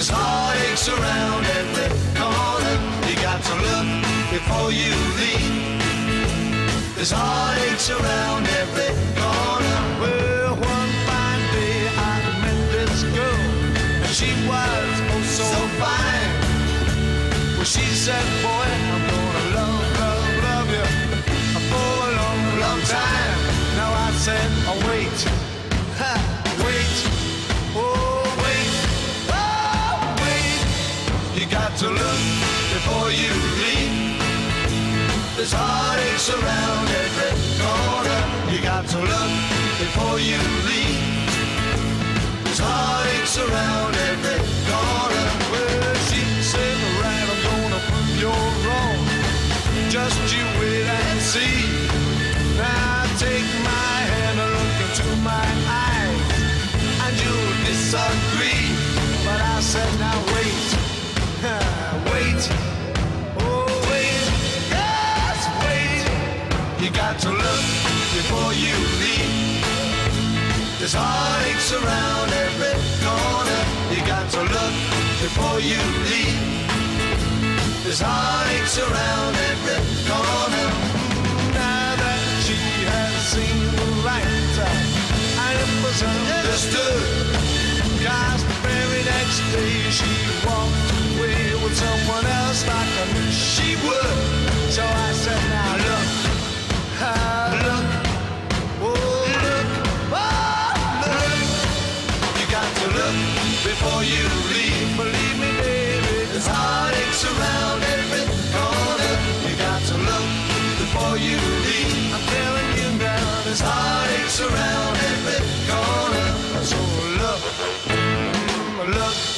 There's heartaches around every corner. You got to look before you leave. There's heartaches around every corner. Well, one fine day I met this girl, and she was oh so fine. Well, she said, boy, I'm gonna love, love, love you for a long, long time. Now I said, oh wait, ha, wait, oh wait, oh wait. You got to look before you leave. There's heartaches around every corner. You got to look before you leave. There's heartaches around every corner. Well, she said, right, I'm gonna prove you're wrong. Just you wait and see. Now take my hand and look into my eyes, and you'll disagree. But I said, now wait, wait, oh wait, yes, wait. You got to look before you leave. There's heartaches around every corner. You got to look before you leave. There's heartaches around every corner. Now that she has seen the light, and it was understood, 'cause the very next day she walked away with someone else like I knew she would. So I said, now look, look, oh look, oh look. You got to look before you leave. Believe me, baby, there's heartaches around every corner. You got to look before you leave. I'm telling you now, there's heartaches around every corner. So look, look.